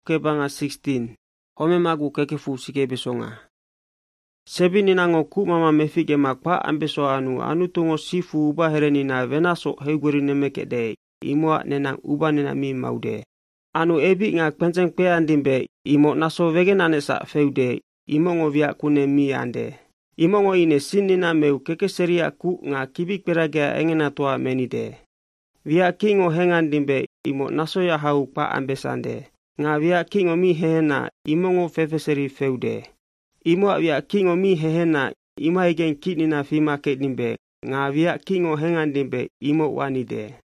kebanga 16. Home magu kekefu sike besonga. Sebi ninango ku mama mefige makpa ambeso anu tungo sifu uba hereni na venaso heuguri nemeke de. Imoa nenang uba nenami maude. Anu ebi nga kpenjeng pe andimbe imo naso vegenane sa feude. Imongo via kune mi ande. Imongo ine sinina meu keke seria ku nga kibik peragea engena toa menide. Via kingo hengandimbe imo naso ya hau pa ambesande. Nga via kingo mi hehena imongo fefeseri feude. Imo via kingo mi hehena ima igen kinina fima kedimbe. Nga via kingo hengandimbe imo wanide.